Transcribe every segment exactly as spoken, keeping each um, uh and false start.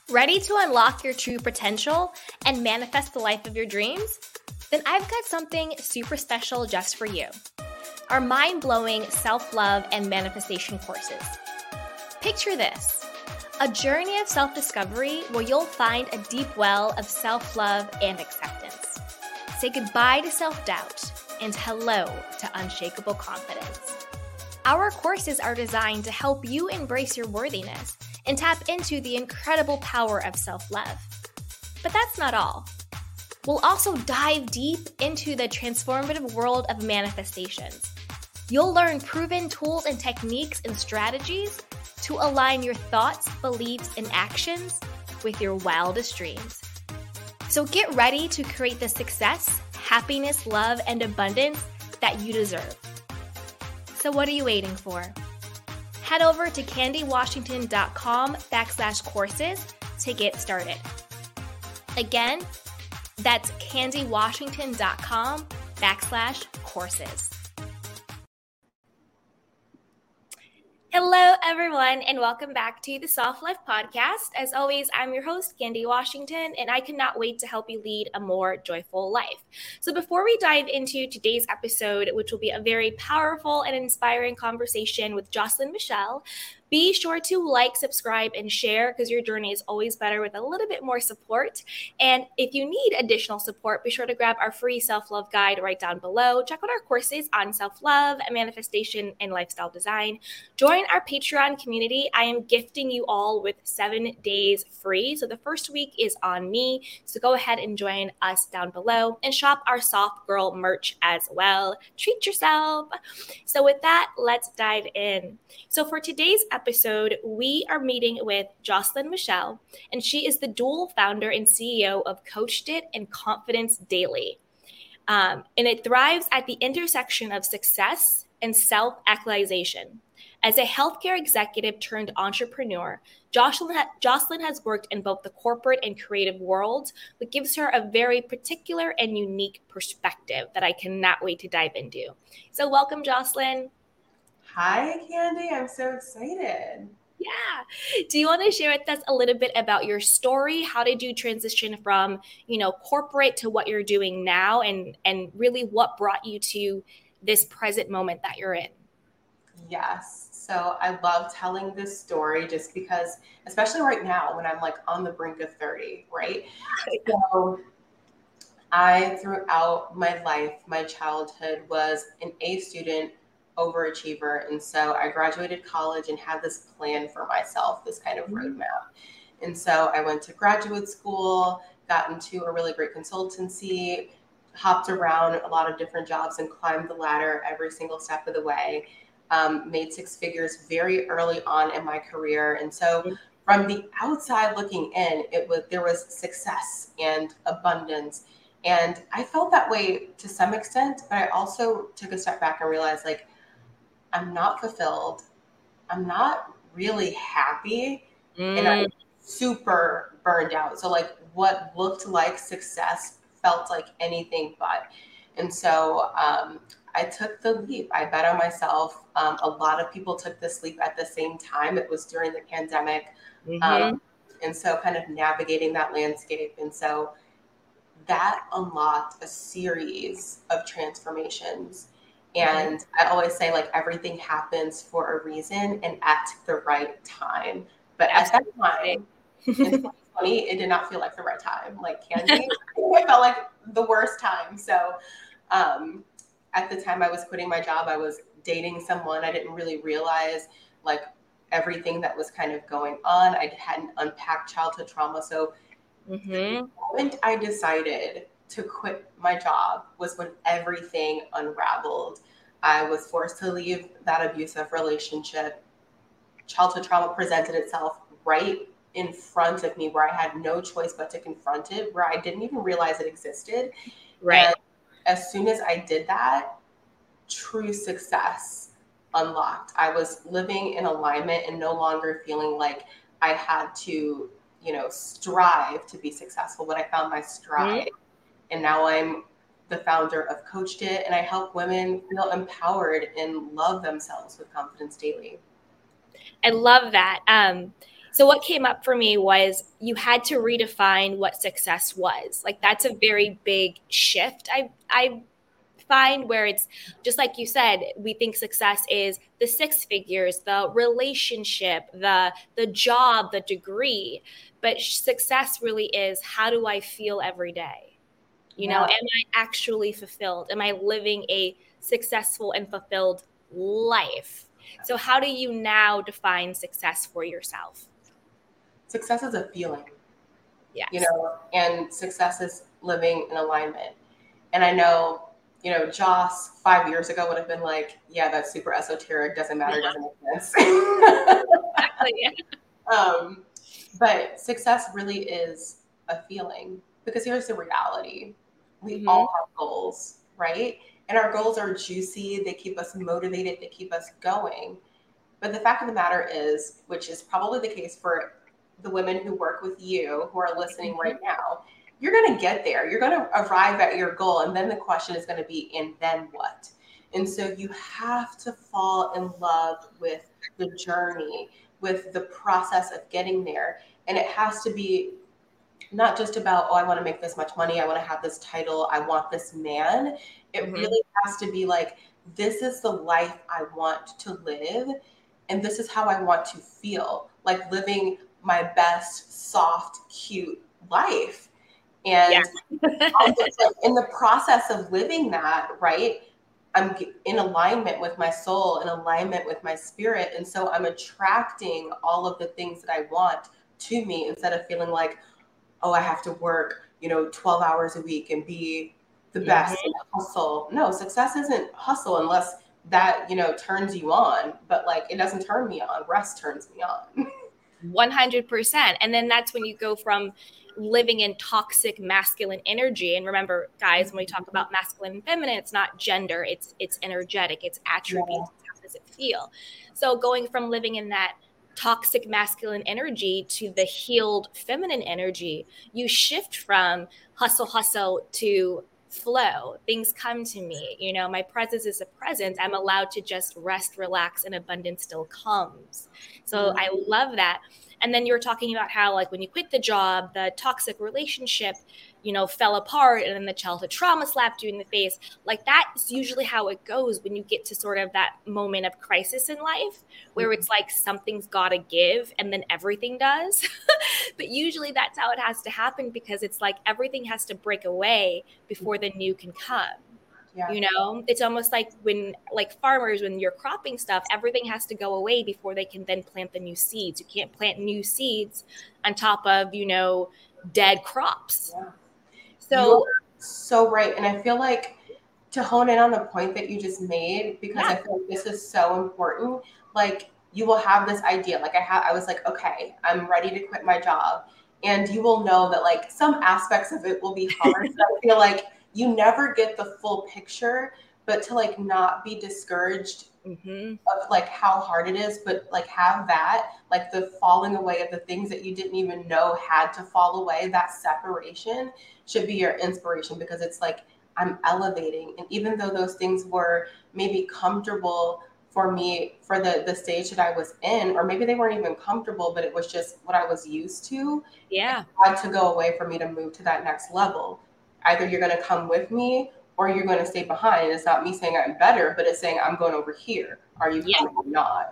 Ready to unlock your true potential and manifest the life of your dreams? Then I've got something super special just for you. Our mind-blowing self-love and manifestation courses. Picture this, a journey of self-discovery where you'll find a deep well of self-love and acceptance. Say goodbye to self-doubt and hello to unshakable confidence. Our courses are designed to help you embrace your worthiness and tap into the incredible power of self-love. But that's not all. We'll also dive deep into the transformative world of manifestations. You'll learn proven tools and techniques and strategies to align your thoughts, beliefs, and actions with your wildest dreams. So get ready to create the success, happiness, love, and abundance that you deserve. So what are you waiting for? Head over to candywashington.com backslash courses to get started. Again, that's candywashington.com backslash courses. Hello, everyone, and welcome back to the Soft Life Podcast. As always, I'm your host, Candy Washington, and I cannot wait to help you lead a more joyful life. So before we dive into today's episode, which will be a very powerful and inspiring conversation with Jocelyn Michelle, be sure to like, subscribe, and share because your journey is always better with a little bit more support. And if you need additional support, be sure to grab our free self-love guide right down below. Check out our courses on self-love, manifestation, and lifestyle design. Join our Patreon community. I am gifting you all with seven days free. So the first week is on me. So go ahead and join us down below and shop our Soft Girl merch as well. Treat yourself. So with that, let's dive in. So for today's episode, we are meeting with Jocelyn Michelle, and she is the dual founder and C E O of Coached It and Confidence Daily. Um, and it thrives at the intersection of success and self-actualization. As a healthcare executive turned entrepreneur, Jocelyn, ha- Jocelyn has worked in both the corporate and creative worlds, which gives her a very particular and unique perspective that I cannot wait to dive into. So welcome, Jocelyn. Hi, Candy. I'm so excited. Yeah. Do you want to share with us a little bit about your story? How did you transition from, you know, corporate to what you're doing now, and, and really what brought you to this present moment that you're in? Yes. So I love telling this story just because, especially right now when I'm like on the brink of thirty, right? So I, throughout my life, my childhood, was an A student, overachiever. And so I graduated college and had this plan for myself, this kind of roadmap. And so I went to graduate school, got into a really great consultancy, hopped around a lot of different jobs and climbed the ladder every single step of the way. Um, made six figures very early on in my career. And so from the outside looking in, it was there was success and abundance. And I felt that way to some extent, but I also took a step back and realized, like, I'm not fulfilled. I'm not really happy. Mm. And I'm super burned out. So like what looked like success felt like anything but. And so um, I took the leap. I bet on myself. Um, a lot of people took this leap at the same time. It was during the pandemic. Mm-hmm. Um, and so kind of navigating that landscape. And so that unlocked a series of transformations. And I always say, like, everything happens for a reason and at the right time. But at that time, in twenty twenty, it did not feel like the right time. Like Candy, it felt like the worst time. So um, at the time I was quitting my job, I was dating someone. I didn't really realize, like, everything that was kind of going on. I hadn't unpacked childhood trauma. So mm-hmm. the moment I decided to quit my job was when everything unraveled. I was forced to leave that abusive relationship. Childhood trauma presented itself right in front of me, where I had no choice but to confront it, where I didn't even realize it existed. Right. And as soon as I did that, true success unlocked. I was living in alignment and no longer feeling like I had to, you know, strive to be successful, but I found my stride. Mm-hmm. And now I'm the founder of Coached It, and I help women feel empowered and love themselves with Confidence Daily. I love that. Um, So what came up for me was you had to redefine what success was. Like that's a very big shift. I I find where it's just like you said, we think success is the six figures, the relationship, the the job, the degree, but success really is how do I feel every day? You know, Yeah. am I actually fulfilled? Am I living a successful and fulfilled life? So how do you now define success for yourself? Success is a feeling. Yes. You know, and success is living in alignment. And I know, you know, Joss five years ago would have been like, yeah, that's super esoteric, doesn't matter, doesn't make sense. Exactly. Yeah. Um, but success really is a feeling because here's the reality. We Mm-hmm. all have goals, right? And our goals are juicy. They keep us motivated. They keep us going. But the fact of the matter is, which is probably the case for the women who work with you who are listening Mm-hmm. right now, you're going to get there. You're going to arrive at your goal. And then the question is going to be, and then what? And so you have to fall in love with the journey, with the process of getting there. And it has to be not just about, oh, I want to make this much money. I want to have this title. I want this man. It Mm-hmm. really has to be like, this is the life I want to live. And this is how I want to feel, like living my best, soft, cute life. And Yeah. I'm just like, in the process of living that, right, I'm in alignment with my soul, in alignment with my spirit. And so I'm attracting all of the things that I want to me instead of feeling like, oh, I have to work, you know, twelve hours a week and be the best Mm-hmm. and hustle. No, success isn't hustle unless that, you know, turns you on. But like, it doesn't turn me on. Rest turns me on. one hundred percent. And then that's when you go from living in toxic masculine energy. And remember, guys, when we talk about masculine and feminine, it's not gender, it's it's energetic, it's attributes, Yeah. how does it feel? So going from living in that toxic masculine energy to the healed feminine energy, you shift from hustle, hustle to flow. Things come to me. You know, my presence is a presence. I'm allowed to just rest, relax, and abundance still comes. So I love that. And then you were talking about how, like, when you quit the job, the toxic relationship, you know, fell apart, and then the childhood trauma slapped you in the face. Like, that's usually how it goes when you get to sort of that moment of crisis in life where it's like something's got to give and then everything does. But usually that's how it has to happen, because it's like everything has to break away before the new can come. Yeah. You know, it's almost like when, like farmers, when you're cropping stuff, everything has to go away before they can then plant the new seeds. You can't plant new seeds on top of, you know, dead crops. Yeah. So You're so right. And I feel like, to hone in on the point that you just made, because yeah. I feel like this is so important, like you will have this idea, like I have, I was like, okay, I'm ready to quit my job. And you will know that like some aspects of it will be hard. But I feel like you never get the full picture, but to like not be discouraged Mm-hmm. of like how hard it is, but like have that, like the falling away of the things that you didn't even know had to fall away, that separation should be your inspiration, because it's like, I'm elevating. And even though those things were maybe comfortable for me for the the stage that I was in, or maybe they weren't even comfortable, but it was just what I was used to, Yeah. it had to go away for me to move to that next level. Either you're going to come with me or you're going to stay behind. And it's not me saying I'm better, but it's saying I'm going over here. Are you Yeah. coming or not?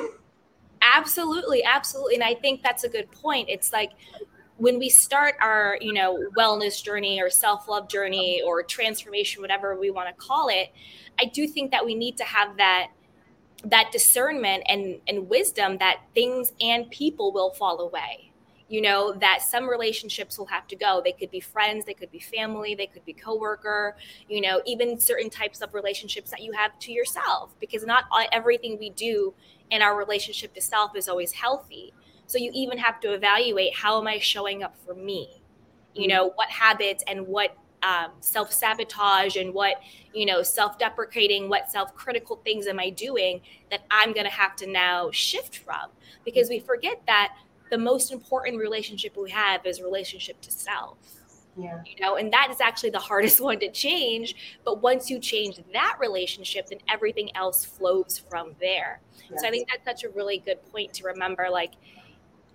Absolutely. Absolutely. And I think that's a good point. It's like, when we start our, you know, wellness journey or self-love journey or transformation, whatever we want to call it, I do think that we need to have that that discernment and and wisdom that things and people will fall away. You know, that some relationships will have to go. They could be friends, they could be family, they could be coworker, you know, even certain types of relationships that you have to yourself, because not everything we do in our relationship to self is always healthy. So you even have to evaluate, how am I showing up for me? You know, what habits and what um, self-sabotage and what, you know, self-deprecating, what self-critical things am I doing that I'm going to have to now shift from? Because we forget that the most important relationship we have is relationship to self. Yeah. You know, and that is actually the hardest one to change. But once you change that relationship, then everything else flows from there. Yes. So I think that's such a really good point to remember. Like,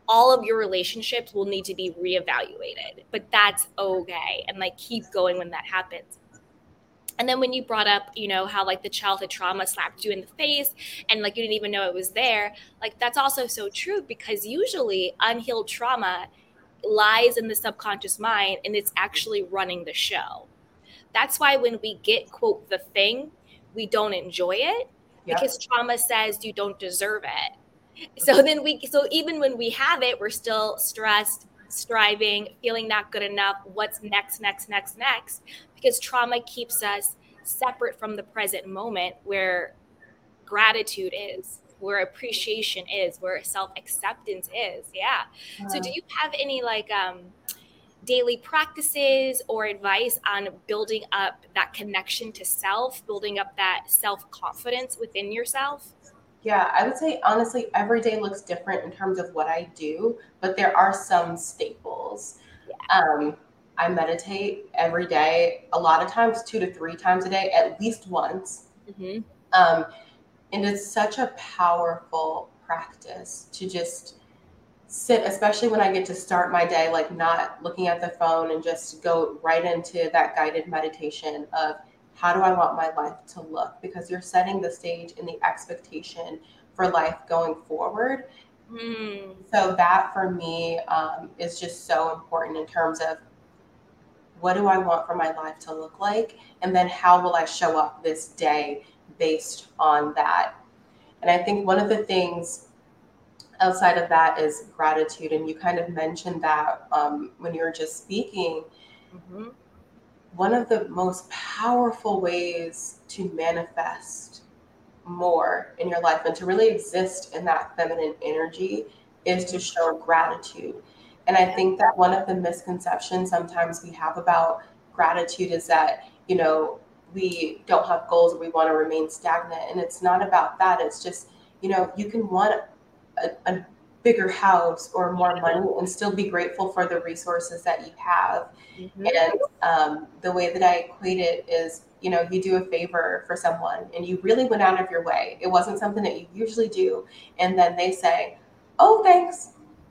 all of your relationships will need to be reevaluated, but that's okay. And like, keep going when that happens. And then when you brought up, you know, how like the childhood trauma slapped you in the face and like you didn't even know it was there, like that's also so true, because usually unhealed trauma lies in the subconscious mind and it's actually running the show. That's why when we get, quote, the thing, we don't enjoy it, Yep. because trauma says you don't deserve it. So then we, so even when we have it, we're still stressed, striving, feeling not good enough. What's next, next, next, next? Because trauma keeps us separate from the present moment where gratitude is, where appreciation is, where self-acceptance is. Yeah. Uh, So do you have any like um, daily practices or advice on building up that connection to self, building up that self-confidence within yourself? Yeah, I would say honestly, every day looks different in terms of what I do, but there are some staples. Yeah. Um, I meditate every day, a lot of times two to three times a day, at least once. Mm-hmm. Um, and it's such a powerful practice to just sit, especially when I get to start my day, like not looking at the phone and just go right into that guided meditation of how do I want my life to look? Because you're setting the stage and the expectation for life going forward. Mm. So that for me um, is just so important in terms of what do I want for my life to look like? And then how will I show up this day based on that? And I think one of the things outside of that is gratitude. And you kind of mentioned that um, when you were just speaking. Mm-hmm. One of the most powerful ways to manifest more in your life and to really exist in that feminine energy is to show gratitude. And I think that one of the misconceptions sometimes we have about gratitude is that, you know, we don't have goals or we want to remain stagnant. And it's not about that. It's just, you know, you can want a, a bigger house or more money and still be grateful for the resources that you have. Mm-hmm. And um, the way that I equate it is, you know, you do a favor for someone and you really went out of your way. It wasn't something that you usually do. And then they say, oh, thanks.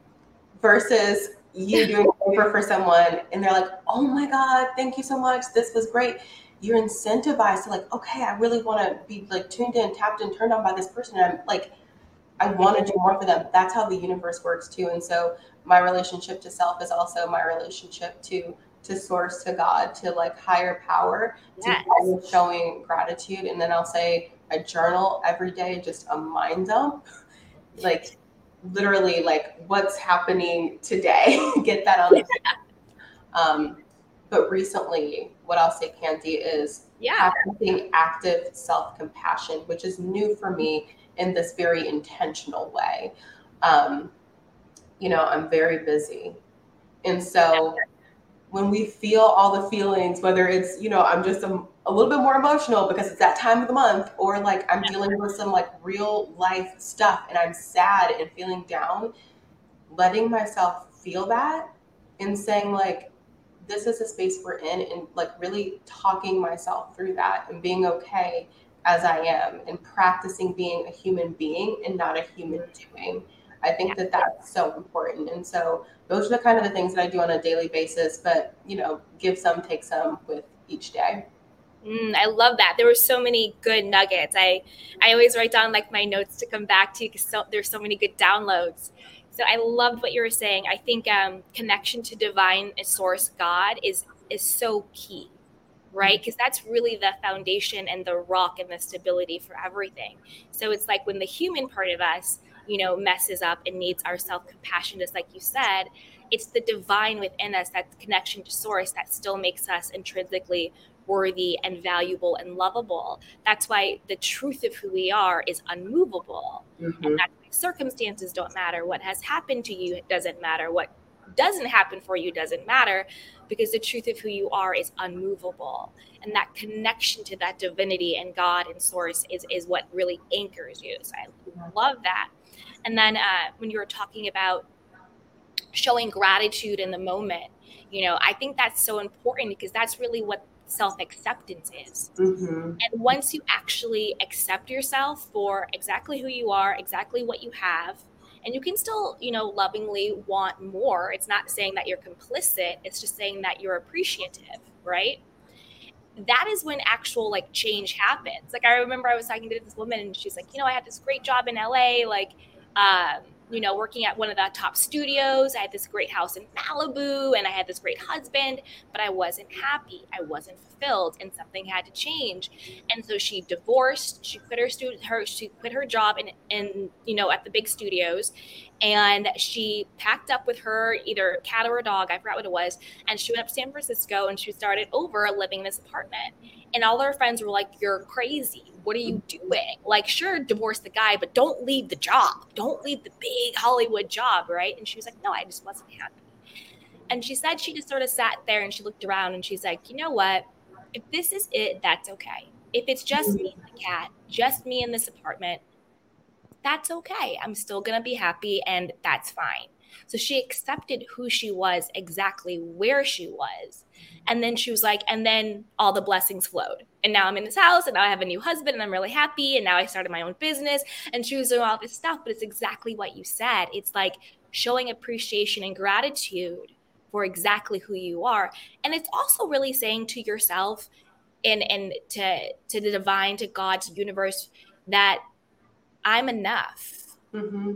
Versus you doing a favor for someone and they're like, oh my God, thank you so much. This was great. You're incentivized to like, okay, I really want to be like tuned in, tapped in, turned on by this person. And I'm like, I want to do more for them. That's how the universe works too. And so my relationship to self is also my relationship to to source, to God, to like higher power, Yes. to showing gratitude. And then I'll say a journal every day, just a mind dump, like literally like what's happening today. Get that on the um, but recently, what I'll say, Candy, is Yeah. practicing active self-compassion, which is new for me in this very intentional way. Um, you know, I'm very busy. And so when we feel all the feelings, whether it's, you know, I'm just a, a little bit more emotional because it's that time of the month, or like I'm dealing with some like real life stuff and I'm sad and feeling down, letting myself feel that and saying like, this is a space we're in, and like really talking myself through that and being okay as I am and practicing being a human being and not a human doing. I think that that's so important. And so those are the kind of the things that I do on a daily basis, but you know, give some, take some with each day. Mm, I love that. There were so many good nuggets. I, I always write down like my notes to come back to because so, there's so many good downloads. So I loved what you were saying. I think um, connection to divine source God is is so key, right? Because that's really the foundation and the rock and the stability for everything. So it's like when the human part of us, you know, messes up and needs our self-compassion, just like you said, it's the divine within us, that connection to source, that still makes us intrinsically worthy and valuable and lovable. That's why the truth of who we are is unmovable. Mm-hmm. And that's why circumstances don't matter. What has happened to you doesn't matter. What doesn't happen for you doesn't matter, because the truth of who you are is unmovable. And that connection to that divinity and God and source is, is what really anchors you. So I love that. And then uh, when you were talking about showing gratitude in the moment, you know, I think that's so important because that's really what self-acceptance is. Mm-hmm. And once you actually accept yourself for exactly who you are, exactly what you have, And you can still, you know, lovingly want more. It's not saying that you're complicit. It's just saying that you're appreciative, right? That is when actual like change happens. Like I remember I was talking to this woman and she's like, you know, I had this great job in L A, like, um, you know, working at one of the top studios. I had this great house in Malibu and I had this great husband, but I wasn't happy. I wasn't fulfilled and something had to change. And so she divorced, she quit her student, her, she quit her job in, in, you know, at the big studios. And she packed up with her, either cat or a dog, I forgot what it was. And she went up to San Francisco and she started over living in this apartment. And all her friends were like, you're crazy. What are you doing? Like, sure, divorce the guy, but don't leave the job. Don't leave the big Hollywood job, right? And she was like, no, I just wasn't happy. And she said she just sort of sat there and she looked around and she's like, you know what? If this is it, that's okay. If it's just me and the cat, just me in this apartment, that's okay. I'm still going to be happy and that's fine. So she accepted who she was, exactly where she was. And then she was like, and then all the blessings flowed. And now I'm in this house and now I have a new husband and I'm really happy. And now I started my own business and she was doing all this stuff. But it's exactly what you said. It's like showing appreciation and gratitude for exactly who you are. And it's also really saying to yourself and, and to, to the divine, to God's universe, that I'm enough. Mm-hmm.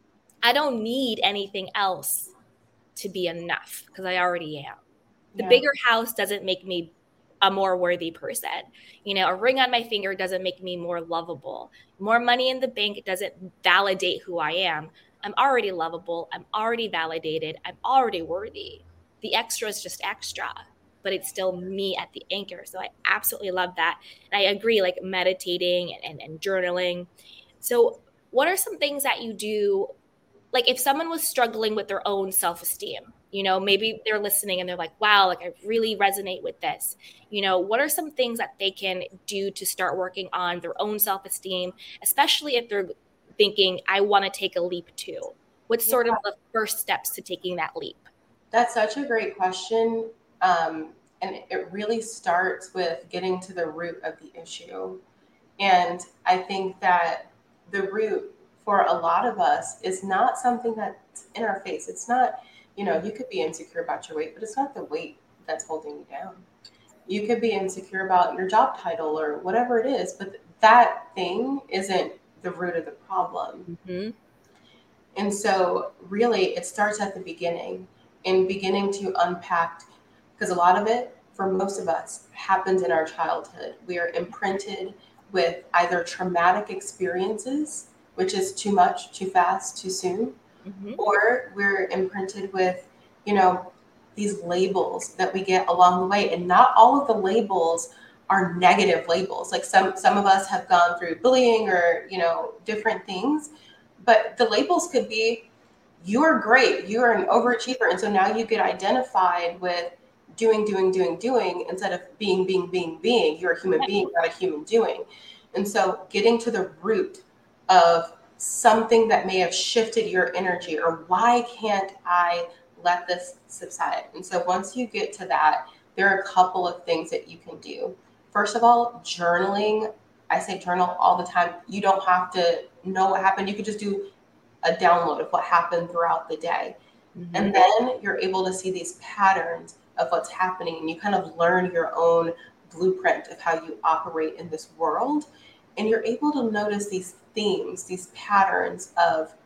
I don't need anything else to be enough because I already am. The Yeah. bigger house doesn't make me a more worthy person. You know, a ring on my finger doesn't make me more lovable. More money in the bank doesn't validate who I am. I'm already lovable. I'm already validated. I'm already worthy. The extra is just extra, but it's still me at the anchor. So I absolutely love that. And I agree, like meditating and, and, and journaling. So what are some things that you do? Like if someone was struggling with their own self-esteem, you know, maybe they're listening and they're like, wow, like I really resonate with this. You know, what are some things that they can do to start working on their own self-esteem, especially if they're thinking, I want to take a leap too? What's sort of the first steps to taking that leap? That's such a great question. Um, and it really starts with getting to the root of the issue. And I think that the root for a lot of us is not something that's in our face. It's not, you know, you could be insecure about your weight, but it's not the weight that's holding you down. You could be insecure about your job title or whatever it is, but that thing isn't the root of the problem. Mm-hmm. And so really it starts at the beginning in beginning to unpack, because a lot of it, for most of us, happens in our childhood. We are imprinted with either traumatic experiences, which is too much, too fast, too soon, mm-hmm. or we're imprinted with, you know, these labels that we get along the way. And not all of the labels are negative labels. Like some, some of us have gone through bullying or, you know, different things, but the labels could be, you're great, you're an overachiever. And so now you get identified with doing, doing, doing, doing, instead of being, being, being, being. You're a human being, not a human doing. And so getting to the root of something that may have shifted your energy, or why can't I let this subside? And so once you get to that, there are a couple of things that you can do. First of all, journaling. I say journal all the time. You don't have to know what happened. You could just do a download of what happened throughout the day. Mm-hmm. And then you're able to see these patterns of what's happening, and you kind of learn your own blueprint of how you operate in this world. And you're able to notice these themes, these patterns of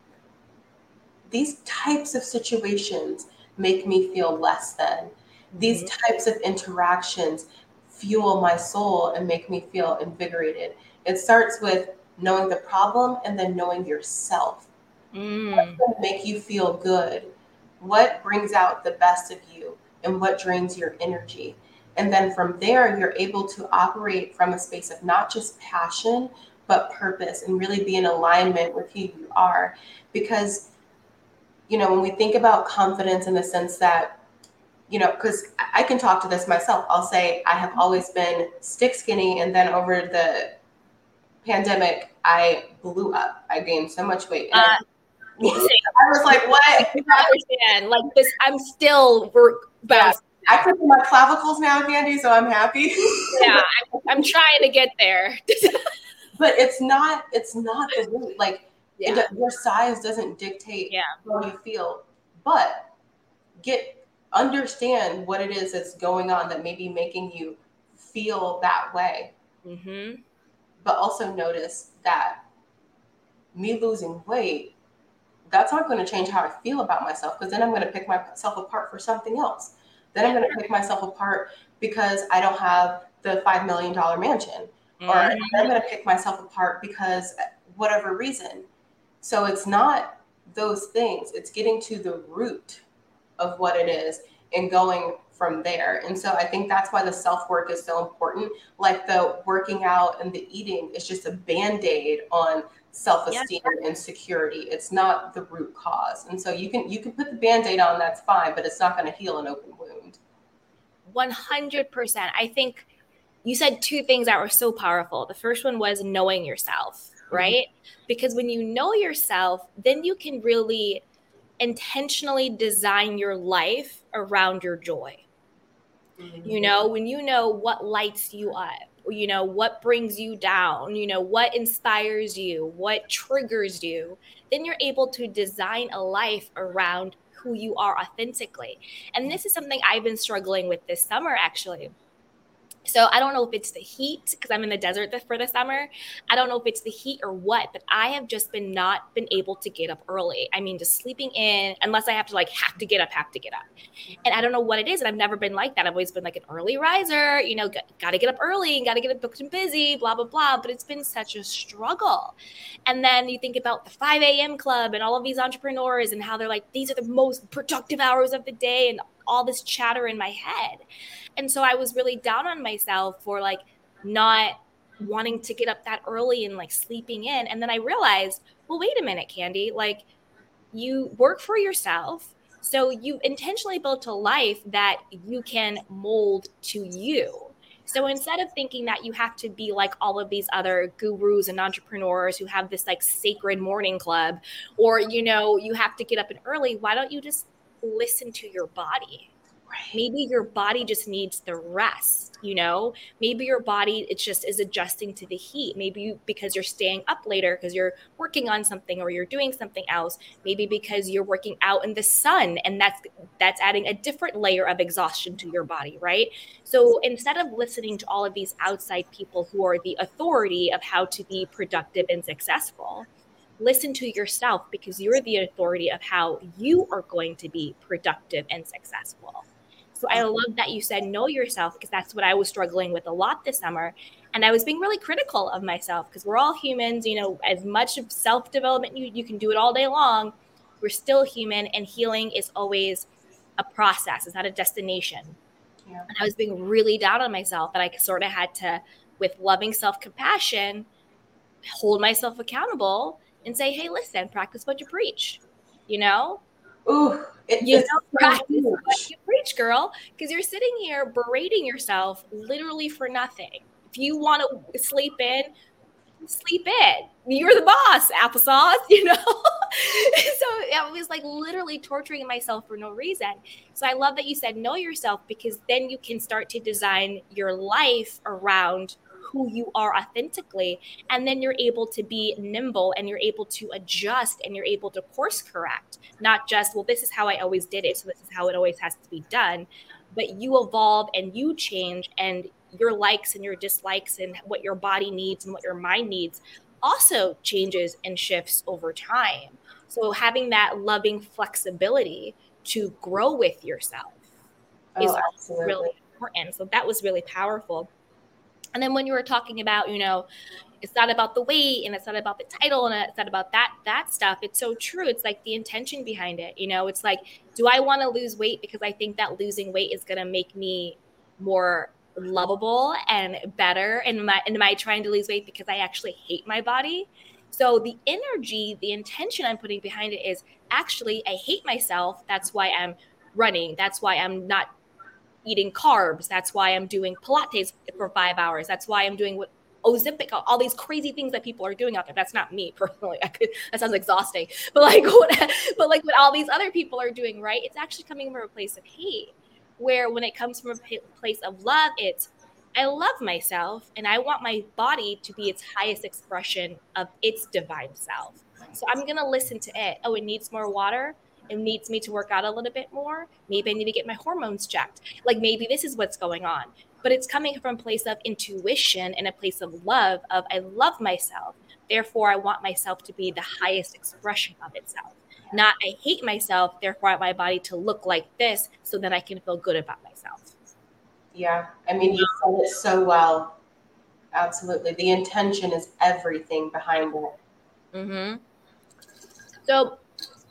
these types of situations make me feel less than. Mm-hmm. These types of interactions fuel my soul and make me feel invigorated. It starts with knowing the problem and then knowing yourself. Mm. What's going to make you feel good? What brings out the best of you? And what drains your energy? And then from there, you're able to operate from a space of not just passion, but purpose, and really be in alignment with who you are. Because, you know, when we think about confidence in the sense that, you know, because I can talk to this myself. I'll say I have always been stick skinny. And then over the pandemic, I blew up. I gained so much weight. And uh, I, I was like, what? I understand. Like this, I'm still work bouncing. Yeah, I put my clavicles now, Candy, so I'm happy. Yeah, I'm, I'm trying to get there. But it's not, it's not the root. Like Yeah. It, your size doesn't dictate yeah. how you feel, but get understand what it is that's going on that may be making you feel that way. Mm-hmm. But also notice that me losing weight, that's not going to change how I feel about myself, because then I'm going to pick myself apart for something else. Then I'm going to pick myself apart because I don't have the five million dollars mansion. Mm-hmm. Or I'm going to pick myself apart because whatever reason. So it's not those things. It's getting to the root of what it is and going from there. And so I think that's why the self-work is so important. Like the working out and the eating is just a Band-Aid on self-esteem yeah. and security. It's not the root cause. And so you can you can put the Band-Aid on, that's fine, but it's not going to heal an open wound. one hundred percent. I think you said two things that were so powerful. The first one was knowing yourself, right? Mm-hmm. Because when you know yourself, then you can really intentionally design your life around your joy. Mm-hmm. You know, when you know what lights you up, you know, what brings you down, you know, what inspires you, what triggers you, then you're able to design a life around who you are authentically. And this is something I've been struggling with this summer, actually. So I don't know if it's the heat, because I'm in the desert for the summer. I don't know if it's the heat or what, but I have just been not been able to get up early. I mean, just sleeping in, unless I have to like have to get up, have to get up. And I don't know what it is. And I've never been like that. I've always been like an early riser, you know, got, got to get up early and got to get up booked and busy, blah, blah, blah. But it's been such a struggle. And then you think about the five a.m. club and all of these entrepreneurs and how they're like, these are the most productive hours of the day, and all this chatter in my head. And so I was really down on myself for like not wanting to get up that early and like sleeping in. And then I realized, well, wait a minute, Candy, like you work for yourself. So you intentionally built a life that you can mold to you. So instead of thinking that you have to be like all of these other gurus and entrepreneurs who have this like sacred morning club, or, you know, you have to get up and early, why don't you just listen to your body? Right. Maybe your body just needs the rest, you know, maybe your body, it just is adjusting to the heat. Maybe you, because you're staying up later because you're working on something or you're doing something else, maybe because you're working out in the sun, and that's, that's adding a different layer of exhaustion to your body. Right. So instead of listening to all of these outside people who are the authority of how to be productive and successful, listen to yourself, because you're the authority of how you are going to be productive and successful. So I love that you said know yourself, because that's what I was struggling with a lot this summer. And I was being really critical of myself, because we're all humans, you know, as much of self-development, you, you can do it all day long. We're still human, and healing is always a process. It's not a destination. Yeah. And I was being really down on myself, and I sort of had to, with loving self-compassion, hold myself accountable and say, hey, listen, practice what you preach, you know? Ooh, it, you know, practice what you preach, girl, because you're sitting here berating yourself literally for nothing. If you want to sleep in, sleep in. You're the boss, applesauce, you know? So I was like literally torturing myself for no reason. So I love that you said know yourself, because then you can start to design your life around who you are authentically. And then you're able to be nimble, and you're able to adjust, and you're able to course correct, not just, well, this is how I always did it, so this is how it always has to be done. But you evolve and you change, and your likes and your dislikes and what your body needs and what your mind needs also changes and shifts over time. So having that loving flexibility to grow with yourself oh, is absolutely. really important. So that was really powerful. And then when you were talking about, you know, it's not about the weight, and it's not about the title, and it's not about that, that stuff. It's so true. It's like the intention behind it. You know, it's like, do I want to lose weight because I think that losing weight is going to make me more lovable and better? And am I, and am I trying to lose weight because I actually hate my body? So the energy, the intention I'm putting behind it is actually, I hate myself. That's why I'm running. That's why I'm not eating carbs. That's why I'm doing Pilates for five hours. That's why I'm doing what Ozempic, all these crazy things that people are doing out there. That's not me personally. I could, that sounds exhausting. But like, what, but like what all these other people are doing, right? It's actually coming from a place of hate, where when it comes from a place of love, it's, I love myself, and I want my body to be its highest expression of its divine self. So I'm going to listen to it. Oh, it needs more water. It needs me to work out a little bit more. Maybe I need to get my hormones checked. Like maybe this is what's going on. But it's coming from a place of intuition and a place of love of I love myself. Therefore, I want myself to be the highest expression of itself. Not I hate myself. Therefore, I want my body to look like this so that I can feel good about myself. Yeah. I mean, you said it so well. Absolutely. The intention is everything behind it. Mm-hmm. So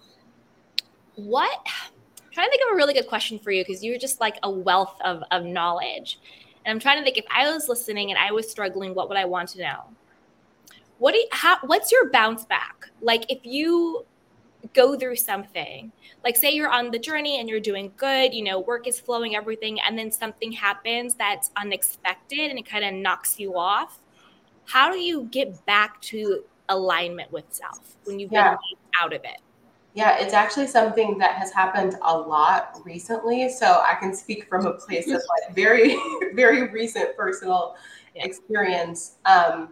what, I'm trying to think of a really good question for you because you're just like a wealth of, of knowledge. And I'm trying to think if I was listening and I was struggling, what would I want to know? What do you, how, what's your bounce back? Like if you go through something, like say you're on the journey and you're doing good, you know, work is flowing, everything, and then something happens that's unexpected and it kind of knocks you off. How do you get back to alignment with self when you've Yeah. been out of it? Yeah, it's actually something that has happened a lot recently. So I can speak from a place of like very, very recent personal Yeah. experience. Um,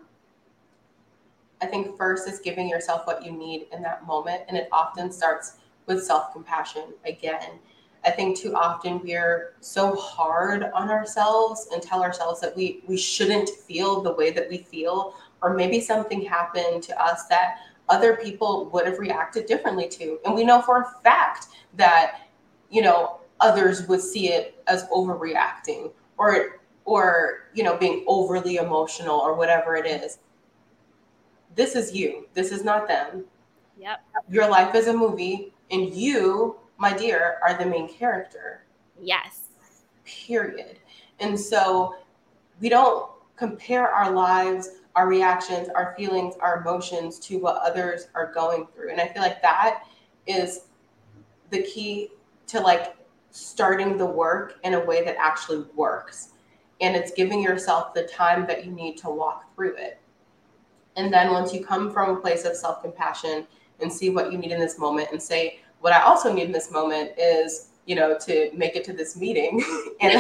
I think first is giving yourself what you need in that moment. And it often starts with self-compassion again. I think too often we're so hard on ourselves and tell ourselves that we, we shouldn't feel the way that we feel, or maybe something happened to us that other people would have reacted differently to. And we know for a fact that, you know, others would see it as overreacting or, or, you know, being overly emotional or whatever it is. This is you. This is not them. Yep. Your life is a movie and you, my dear, are the main character. Yes. Period. And so we don't compare our lives, our reactions, our feelings, our emotions to what others are going through. And I feel like that is the key to like starting the work in a way that actually works. And it's giving yourself the time that you need to walk through it. And then once you come from a place of self-compassion and see what you need in this moment and say, what I also need in this moment is, you know, to make it to this meeting. and,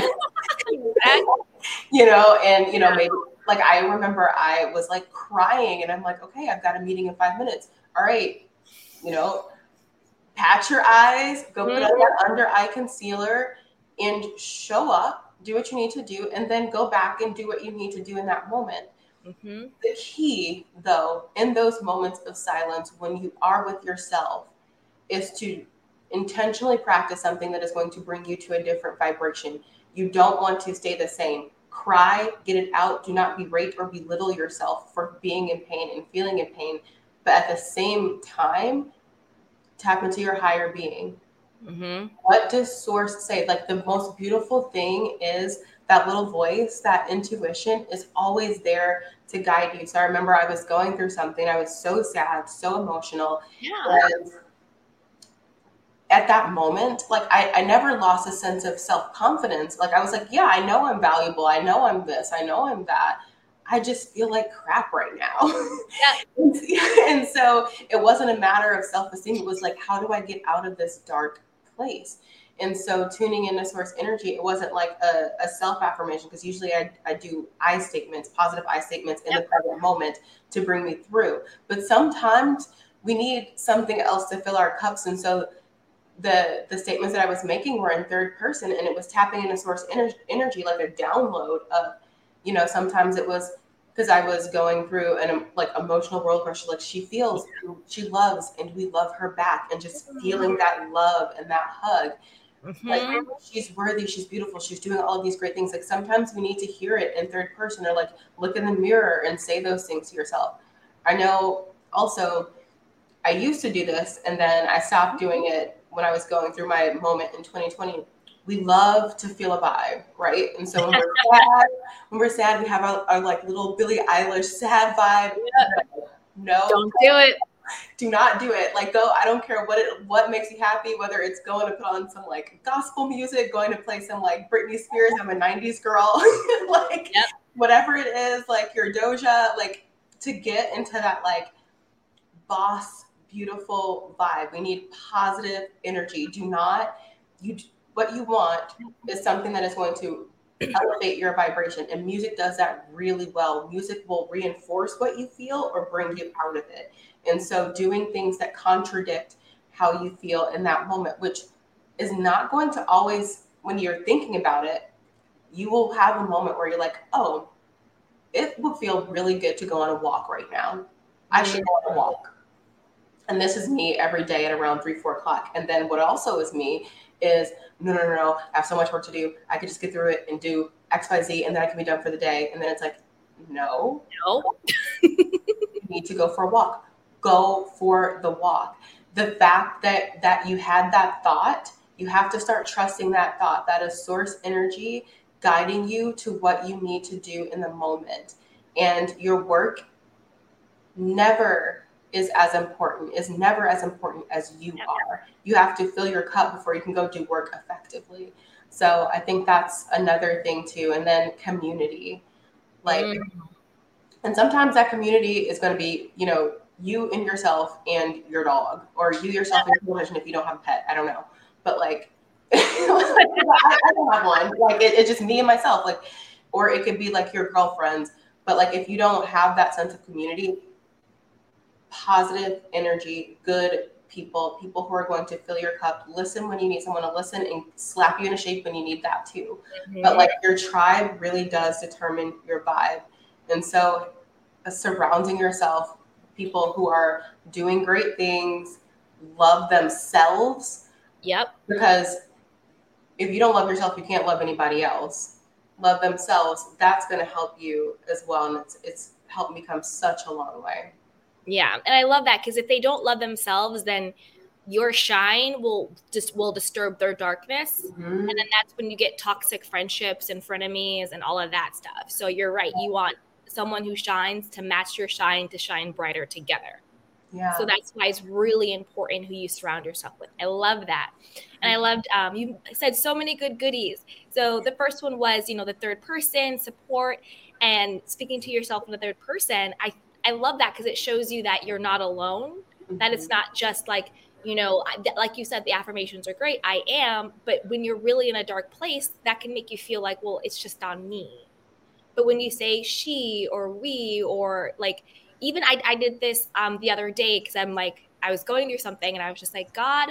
you know, and, you know, maybe like I remember I was like crying and I'm like, okay, I've got a meeting in five minutes. All right, you know, patch your eyes, go put on that under eye concealer and show up, do what you need to do, and then go back and do what you need to do in that moment. Mm-hmm. The key, though, in those moments of silence, when you are with yourself, is to intentionally practice something that is going to bring you to a different vibration. You don't want to stay the same. Cry, get it out. Do not berate or belittle yourself for being in pain and feeling in pain. But at the same time, tap into your higher being. Mm-hmm. What does source say? Like the most beautiful thing is that little voice, that intuition is always there to guide you. So I remember I was going through something. I was so sad, so emotional. Yeah. And at that moment, like I, I never lost a sense of self-confidence. Like I was like, yeah, I know I'm valuable. I know I'm this. I know I'm that. I just feel like crap right now. Yeah. And so it wasn't a matter of self-esteem. It was like, how do I get out of this dark place? And so tuning into source energy, it wasn't like a, a self-affirmation, because usually I, I do I statements, positive I statements in yep. the present moment to bring me through. But sometimes we need something else to fill our cups. And so the the statements that I was making were in third person, and it was tapping into source ener- energy, like a download of, you know, sometimes it was because I was going through an like emotional roller coaster. Like she feels, she loves, and we love her back, and just feeling that love and that hug. Mm-hmm. Like she's worthy, she's beautiful, she's doing all of these great things. Like sometimes we need to hear it in third person, or like look in the mirror and say those things to yourself. I know also I used to do this, and then I stopped doing it when I was going through my moment in twenty twenty. We love to feel a vibe, right? And so when we're sad, when we're sad, we have our, our like little Billie Eilish sad vibe. Yeah. No, don't do it. Do not do it. Like go, I don't care what it what makes you happy, whether it's going to put on some like gospel music, going to play some like Britney Spears. I'm a nineties girl. Like yep. Whatever it is, like your Doja, like to get into that like boss beautiful vibe. We need positive energy. Do not you what you want is something that is going to elevate your vibration, and music does that really well. Music will reinforce what you feel or bring you out of it. And so doing things that contradict how you feel in that moment, which is not going to always, when you're thinking about it, you will have a moment where you're like, oh, it would feel really good to go on a walk right now. I should go on a walk. And this is me every day at around three, four o'clock. And then what also is me is, no, no, no, no, I have so much work to do. I could just get through it and do X, Y, Z, and then I can be done for the day. And then it's like, no, No. you need to go for a walk. Go for the walk. The fact that that you had that thought, you have to start trusting that thought, that is source energy guiding you to what you need to do in the moment. And your work never is as important, is never as important as you never. are. You have to fill your cup before you can go do work effectively. So I think that's another thing too. And then community, like, mm. and sometimes that community is going to be, you know, you and yourself and your dog, or you yourself and television if you don't have a pet. I don't know. But like, I, I don't have one. Like it, it's just me and myself. Like, or it could be like your girlfriends. But like, if you don't have that sense of community, positive energy, good people, people who are going to fill your cup, listen when you need someone to listen, and slap you in a shape when you need that too. Mm-hmm. But like your tribe really does determine your vibe. And so uh, surrounding yourself, people who are doing great things, love themselves. Yep. Because if you don't love yourself, you can't love anybody else. Love themselves. That's going to help you as well. And it's, it's helped me come such a long way. Yeah. And I love that, because if they don't love themselves, then your shine will just will disturb their darkness. Mm-hmm. And then that's when you get toxic friendships and frenemies and all of that stuff. So you're right. You want someone who shines to match your shine, to shine brighter together. Yeah. So that's why it's really important who you surround yourself with. I love that. And I loved, um, you said so many good goodies. So the first one was, you know, the third person support and speaking to yourself in the third person. I I love that, because it shows you that you're not alone, mm-hmm. that it's not just like, you know, like you said, the affirmations are great. I am. But when you're really in a dark place, that can make you feel like, well, it's just on me. But when you say she or we, or like, even I, I did this um, the other day, because I'm like, I was going through something and I was just like, God,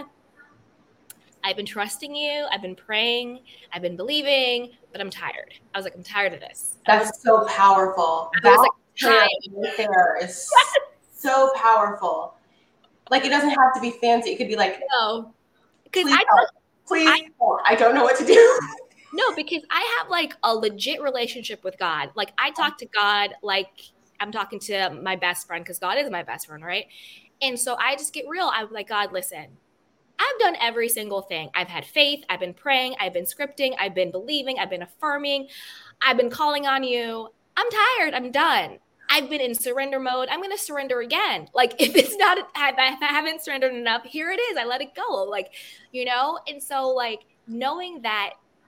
I've been trusting you. I've been praying. I've been believing, but I'm tired. I was like, I'm tired of this. That's was, so powerful. I was like, prayer right there is so powerful. Like, it doesn't have to be fancy. It could be like, no, because I, help. please, I, help. I don't know what to do. No, because I have like a legit relationship with God. Like, I talk to God like I'm talking to my best friend, because God is my best friend, right? And so I just get real. I'm like, God, listen, I've done every single thing. I've had faith. I've been praying. I've been scripting. I've been believing. I've been affirming. I've been calling on you. I'm tired. I'm done. I've been in surrender mode. I'm going to surrender again. Like, if it's not, if I haven't surrendered enough, here it is. I let it go. Like, you know? And so, like, knowing that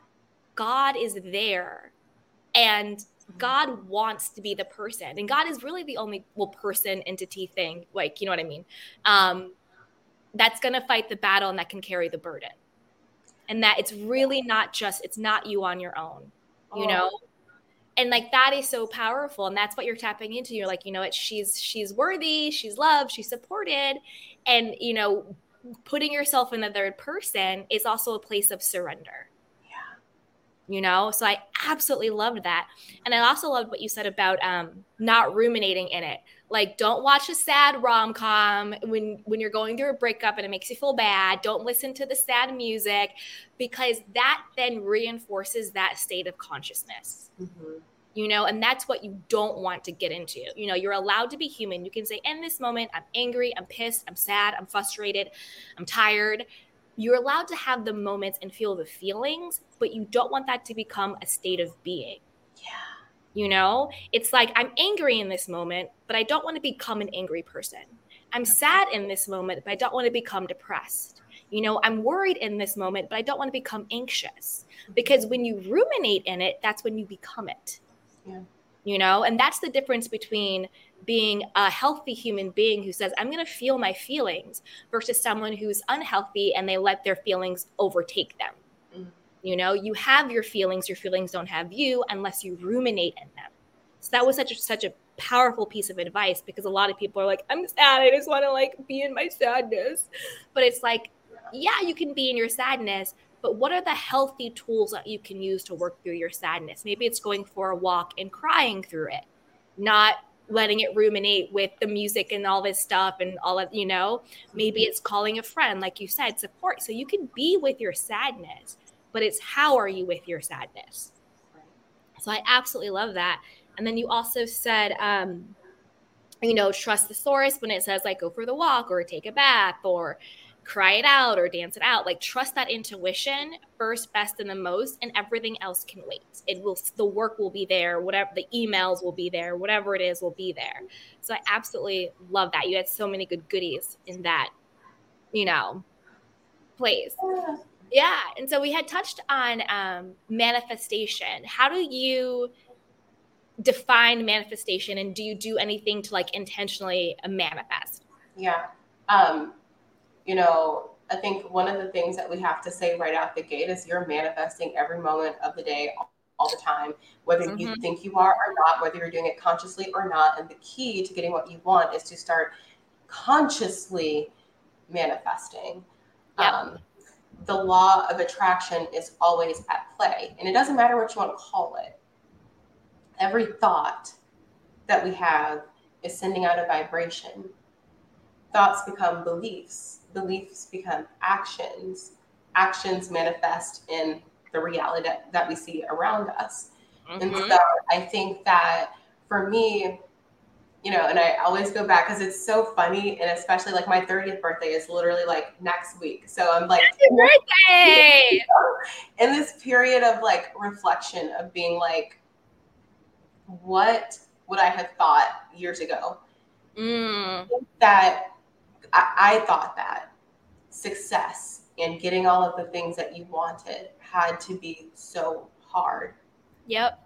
God is there and God wants to be the person, and God is really the only, well, person, entity, thing, like, you know what I mean? Um, that's going to fight the battle and that can carry the burden. And that it's really not just, it's not you on your own, you oh. know? And like, that is so powerful. And that's what you're tapping into. You're like, you know what, she's, she's worthy. She's loved. She's supported. And, you know, putting yourself in the third person is also a place of surrender. Yeah. You know? So I absolutely loved that. And I also loved what you said about um, not ruminating in it. Like, don't watch a sad rom-com when, when you're going through a breakup and it makes you feel bad. Don't listen to the sad music, because that then reinforces that state of consciousness, mm-hmm. you know, and that's what you don't want to get into. You know, you're allowed to be human. You can say, in this moment, I'm angry, I'm pissed, I'm sad, I'm frustrated, I'm tired. You're allowed to have the moments and feel the feelings, but you don't want that to become a state of being. Yeah. You know, it's like, I'm angry in this moment, but I don't want to become an angry person. I'm sad in this moment, but I don't want to become depressed. You know, I'm worried in this moment, but I don't want to become anxious. Because when you ruminate in it, that's when you become it. Yeah. You know, and that's the difference between being a healthy human being who says, I'm going to feel my feelings, versus someone who's unhealthy and they let their feelings overtake them. Mm. You know, you have your feelings, your feelings don't have you unless you ruminate in them. So that was such a, such a powerful piece of advice, because a lot of people are like, I'm sad, I just want to like be in my sadness. But it's like, yeah, you can be in your sadness, but what are the healthy tools that you can use to work through your sadness? Maybe it's going for a walk and crying through it, not letting it ruminate with the music and all this stuff and all of, you know, maybe it's calling a friend, like you said, support. So you can be with your sadness, but it's how are you with your sadness? So I absolutely love that. And then you also said, um, you know, trust the source when it says like go for the walk or take a bath or cry it out or dance it out. Like trust that intuition first, best, and the most, and everything else can wait. It will, the work will be there, whatever, the emails will be there, whatever it is will be there. So I absolutely love that. You had so many good goodies in that, you know, place. Yeah. And so we had touched on um, manifestation. How do you define manifestation, and do you do anything to like intentionally manifest? Yeah. Um, you know, I think one of the things that we have to say right out the gate is you're manifesting every moment of the day, all the time, whether mm-hmm. you think you are or not, whether you're doing it consciously or not. And the key to getting what you want is to start consciously manifesting. Yep. Um, the law of attraction is always at play, and it doesn't matter what you want to call it. Every thought that we have is sending out a vibration. Thoughts become beliefs. Beliefs become actions. Actions manifest in the reality that, that we see around us. Mm-hmm. And so I think that for me, you know, and I always go back because it's so funny, and especially like my thirtieth birthday is literally like next week. So I'm like, happy birthday! You know, in this period of like reflection of being like, what would I have thought years ago? Mm. That I, I thought that success and getting all of the things that you wanted had to be so hard. Yep.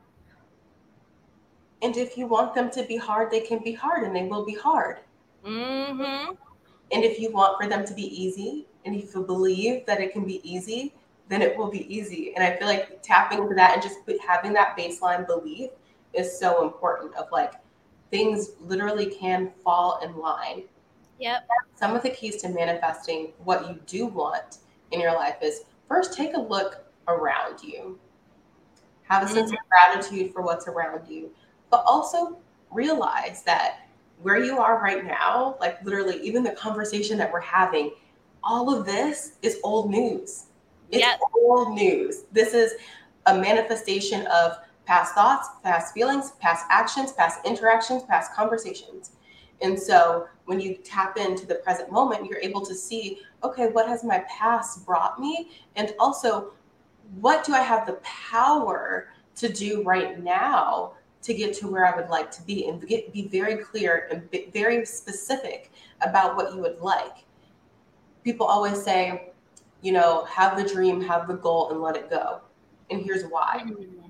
And if you want them to be hard, they can be hard, and they will be hard. Mm-hmm. And if you want for them to be easy, and if you believe that it can be easy, then it will be easy. And I feel like tapping into that and just having that baseline belief is so important, of like, things literally can fall in line. Yep. Some of the keys to manifesting what you do want in your life is first take a look around you. Have a mm-hmm. sense of gratitude for what's around you, but also realize that where you are right now, like literally even the conversation that we're having, all of this is old news. It's yep. old news. This is a manifestation of past thoughts, past feelings, past actions, past interactions, past conversations. And so when you tap into the present moment, you're able to see, okay, what has my past brought me? And also, what do I have the power to do right now to get to where I would like to be? And get, be very clear and be very specific about what you would like. People always say, you know, have the dream, have the goal, and let it go. And here's why. Mm-hmm.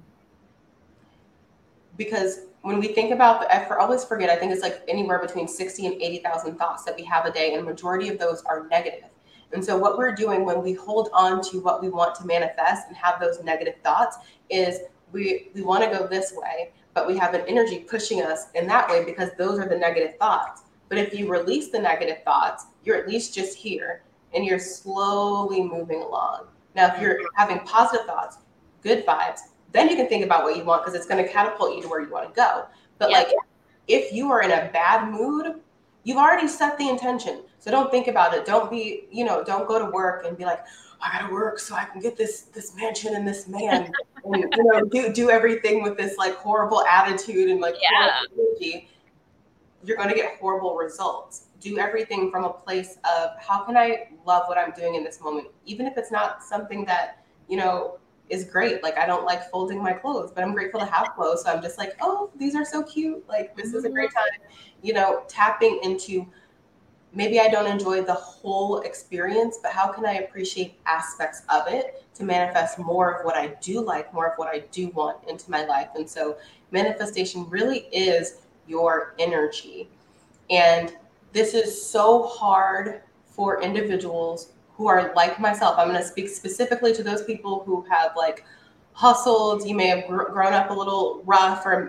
Because when we think about the, I always forget, I think it's like anywhere between sixty and eighty thousand thoughts that we have a day, and the majority of those are negative. And so what we're doing when we hold on to what we want to manifest and have those negative thoughts is we, we want to go this way, but we have an energy pushing us in that way because those are the negative thoughts. But if you release the negative thoughts, you're at least just here and you're slowly moving along. Now, if you're having positive thoughts, good vibes, then you can think about what you want because it's going to catapult you to where you want to go. But yep. like, if you are in a bad mood, you've already set the intention. So don't think about it. Don't be, you know, don't go to work and be like, I got to work so I can get this, this mansion and this man and, you know, do, do everything with this like horrible attitude and like yeah. horrible energy. You're going to get horrible results. Do everything from a place of how can I love what I'm doing in this moment? Even if it's not something that, you know, is great. Like I don't like folding my clothes, but I'm grateful to have clothes. So I'm just like, oh, these are so cute. Like this mm-hmm. is a great time, you know, tapping into maybe I don't enjoy the whole experience, but how can I appreciate aspects of it to manifest more of what I do like, more of what I do want into my life. And so manifestation really is your energy. And this is so hard for individuals who are like myself. I'm going to speak specifically to those people who have like hustled. You may have gr- grown up a little rough, or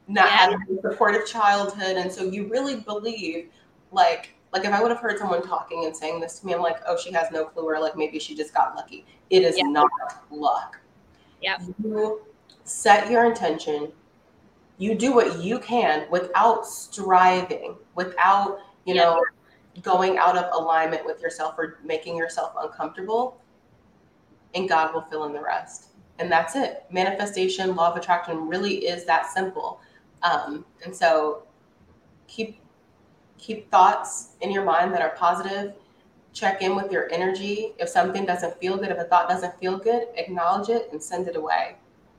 not Yeah. having a supportive childhood. And so you really believe, like, like if I would have heard someone talking and saying this to me, I'm like, oh, she has no clue, or like maybe she just got lucky. It is Yeah. not luck. Yep. You set your intention. You do what you can without striving, without, you Yep. know, going out of alignment with yourself or making yourself uncomfortable, and God will fill in the rest. And that's it. Manifestation, law of attraction really is that simple. Um, and so keep keep thoughts in your mind that are positive. Check in with your energy. If something doesn't feel good, if a thought doesn't feel good, acknowledge it and send it away.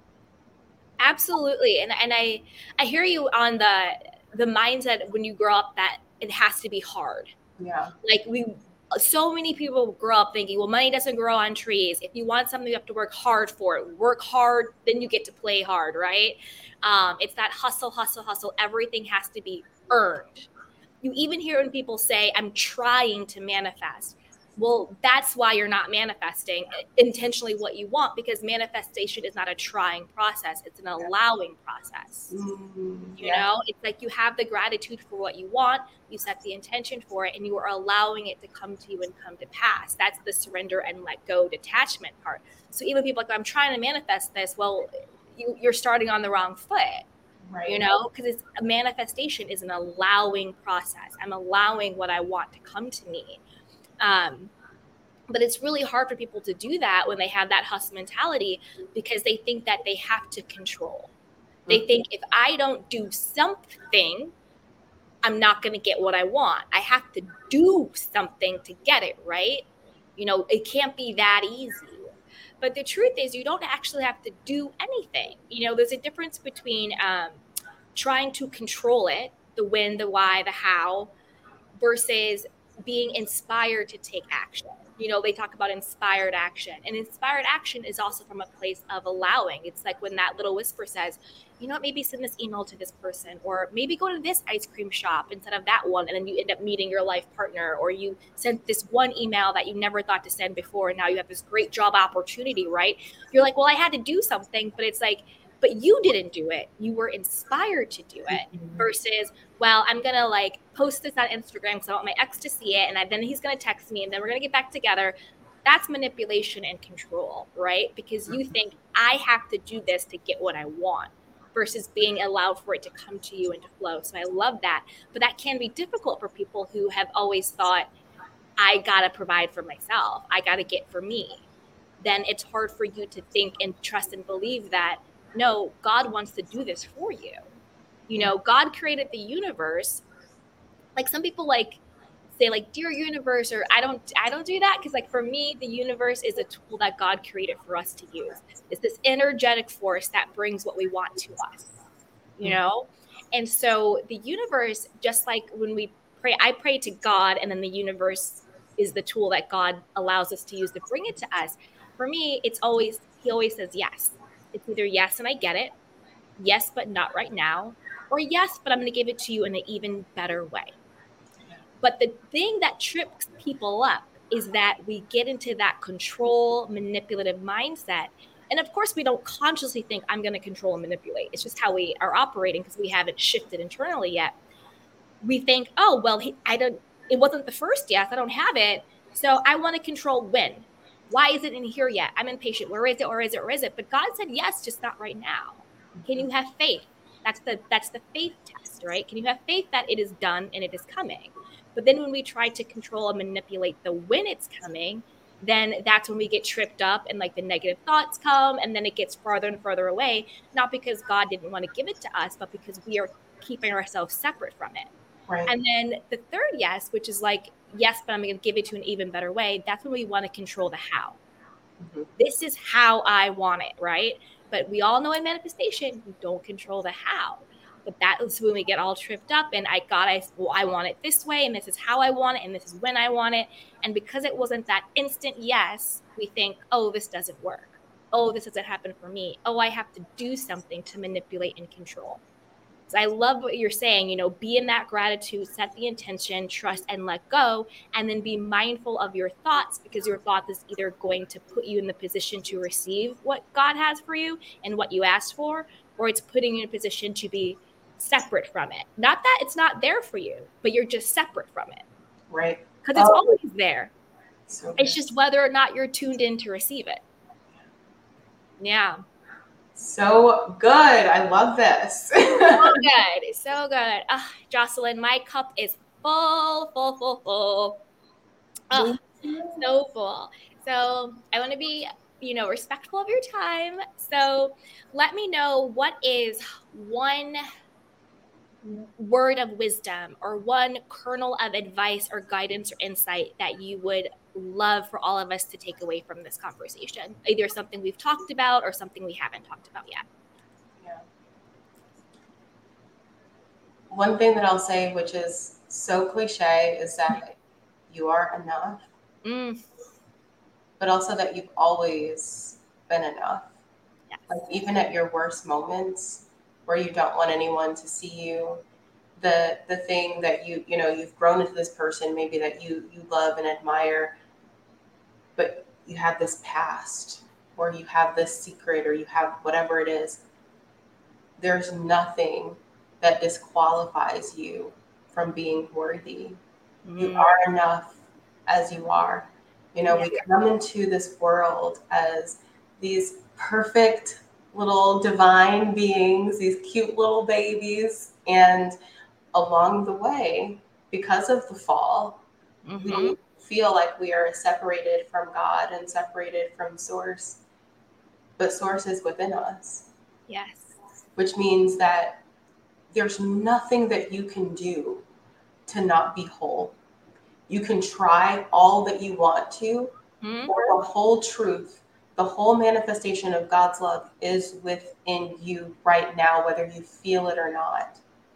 Absolutely. And and I I hear you on the the mindset when you grow up that it has to be hard. Yeah. Like we so many people grow up thinking, well, money doesn't grow on trees. If you want something, you have to work hard for it. Work hard, then you get to play hard, right? Um, it's that hustle, hustle, hustle. Everything has to be earned. You even hear when people say, I'm trying to manifest. Well, that's why you're not manifesting intentionally what you want, because manifestation is not a trying process. It's an allowing process. Mm, You yeah. know, it's like you have the gratitude for what you want, you set the intention for it, and you are allowing it to come to you and come to pass. That's the surrender and let go detachment part. So even people like, I'm trying to manifest this. Well, you, you're starting on the wrong foot. Right. You know, because it's a manifestation is an allowing process. I'm allowing what I want to come to me. Um, but it's really hard for people to do that when they have that hustle mentality, because they think that they have to control. They think if I don't do something, I'm not going to get what I want. I have to do something to get it, right? You know, it can't be that easy. But the truth is, you don't actually have to do anything. You know, there's a difference between um, trying to control it, the when, the why, the how, versus being inspired to take action. You know, they talk about inspired action, and inspired action is also from a place of allowing. It's like when that little whisper says, you know what, maybe send this email to this person, or maybe go to this ice cream shop instead of that one. And then you end up meeting your life partner, or you sent this one email that you never thought to send before. And now you have this great job opportunity, right? You're like, well, I had to do something, but it's like, but you didn't do it. You were inspired to do it. Mm-hmm. Versus, well, I'm going to like post this on Instagram because I want my ex to see it. And I, then he's going to text me and then we're going to get back together. That's manipulation and control, right? Because you think I have to do this to get what I want, versus being allowed for it to come to you and to flow. So I love that. But that can be difficult for people who have always thought, I got to provide for myself. I got to get for me. Then it's hard for you to think and trust and believe that, no, God wants to do this for you. You know, God created the universe. Like some people like say like, dear universe, or I don't, I don't do that. Cause like for me, the universe is a tool that God created for us to use. It's this energetic force that brings what we want to us, you know? And so the universe, just like when we pray, I pray to God, and then the universe is the tool that God allows us to use to bring it to us. For me, it's always, he always says yes. It's either yes and I get it, yes, but not right now, or yes, but I'm going to give it to you in an even better way. But the thing that trips people up is that we get into that control, manipulative mindset. And of course, we don't consciously think I'm going to control and manipulate. It's just how we are operating because we haven't shifted internally yet. We think, oh, well, he, I don't, it wasn't the first yes, I don't have it. So I want to control when. Why is it in here yet? I'm impatient. Where is it? Where is it? Where is it? But God said yes, just not right now. Can you have faith? That's the that's the faith test, right? Can you have faith that it is done and it is coming? But then when we try to control and manipulate the when it's coming, then that's when we get tripped up and like the negative thoughts come, and then it gets farther and further away, not because God didn't want to give it to us, but because we are keeping ourselves separate from it. Right. And then the third yes, which is like, yes, but I'm going to give it to an even better way. That's when we want to control the how. Mm-hmm. This is how I want it, right? But we all know in manifestation, we don't control the how. But that is when we get all tripped up and I got, I, well, I want it this way, and this is how I want it, and this is when I want it. And because it wasn't that instant yes, we think, oh, this doesn't work. Oh, this doesn't happen for me. Oh, I have to do something to manipulate and control. So I love what you're saying, you know, be in that gratitude, set the intention, trust, and let go, and then be mindful of your thoughts, because your thought is either going to put you in the position to receive what God has for you and what you asked for, or it's putting you in a position to be separate from it. Not that it's not there for you, but you're just separate from it. Right. Because it's oh. always there. So it's just whether or not you're tuned in to receive it. Yeah. So good. I love this. So good. So good. Oh, Jocelyn, my cup is full, full, full, full. Oh, so full. So I want to be, you know, respectful of your time. So let me know, what is one word of wisdom or one kernel of advice or guidance or insight that you would love for all of us to take away from this conversation? Either something we've talked about or something we haven't talked about yet. Yeah. One thing that I'll say, which is so cliche, is that you are enough, mm. but also that you've always been enough. Yes. Like even at your worst moments where you don't want anyone to see you, the the thing that you, you know, you've grown into this person maybe that you, you love and admire, but you have this past or you have this secret or you have whatever it is. There's nothing that disqualifies you from being worthy. Mm. You are enough as you are. You know, yeah. We come into this world as these perfect little divine beings, these cute little babies. And along the way, because of the fall, mm-hmm. we feel like we are separated from God and separated from Source. But Source is within us. Yes. Which means that there's nothing that you can do to not be whole. You can try all that you want to, mm-hmm. but the whole truth, the whole manifestation of God's love is within you right now, whether you feel it or not.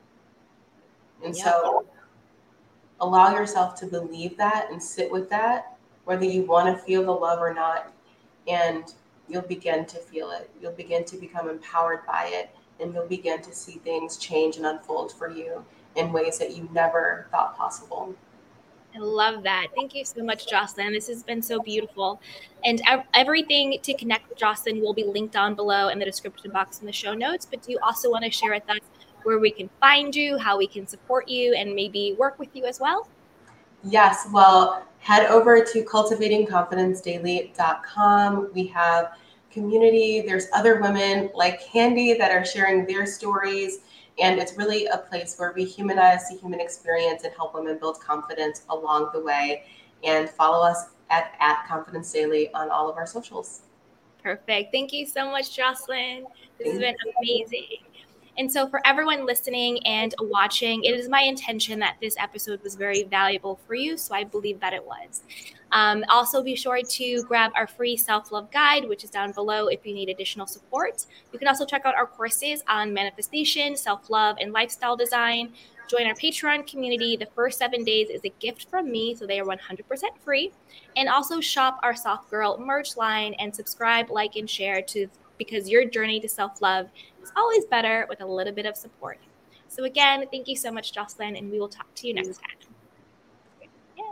And yep. so allow yourself to believe that and sit with that, whether you want to feel the love or not, and you'll begin to feel it. You'll begin to become empowered by it, and you'll begin to see things change and unfold for you in ways that you never thought possible. I love that. Thank you so much, Jocelyn. This has been so beautiful. And everything to connect with Jocelyn will be linked down below in the description box in the show notes. But do you also want to share with us where we can find you, how we can support you, and maybe work with you as well? Yes. Well, head over to cultivating confidence daily dot com. We have community. There's other women like Candy that are sharing their stories. And it's really a place where we humanize the human experience and help women build confidence along the way. And follow us at, at Confidence Daily on all of our socials. Perfect. Thank you so much, Jocelyn. This has been amazing. And so for everyone listening and watching, it is my intention that this episode was very valuable for you. So I believe that it was. Um, also, be sure to grab our free self-love guide, which is down below if you need additional support. You can also check out our courses on manifestation, self-love, and lifestyle design. Join our Patreon community. The first seven days is a gift from me, so they are one hundred percent free. And also shop our Soft Girl merch line and subscribe, like, and share to because your journey to self-love is always better with a little bit of support. So again, thank you so much, Jocelyn, and we will talk to you next time. Yeah.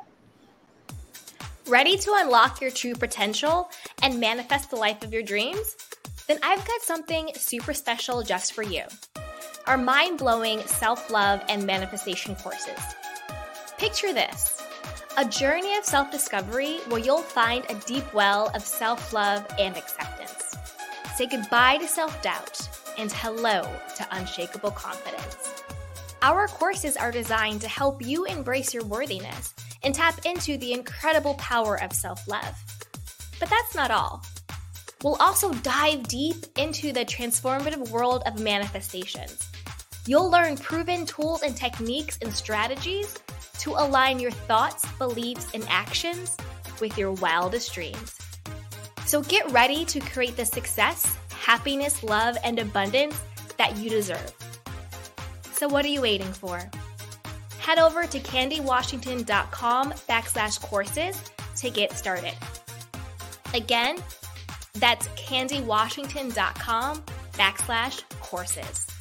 Ready to unlock your true potential and manifest the life of your dreams? Then I've got something super special just for you. Our mind-blowing self-love and manifestation courses. Picture this, a journey of self-discovery where you'll find a deep well of self-love and acceptance. Say goodbye to self-doubt and hello to unshakable confidence. Our courses are designed to help you embrace your worthiness and tap into the incredible power of self-love. But that's not all. We'll also dive deep into the transformative world of manifestations. You'll learn proven tools and techniques and strategies to align your thoughts, beliefs, and actions with your wildest dreams. So get ready to create the success, happiness, love, and abundance that you deserve. So what are you waiting for? Head over to candywashington.com backslash courses to get started. Again, that's candywashington.com backslash courses.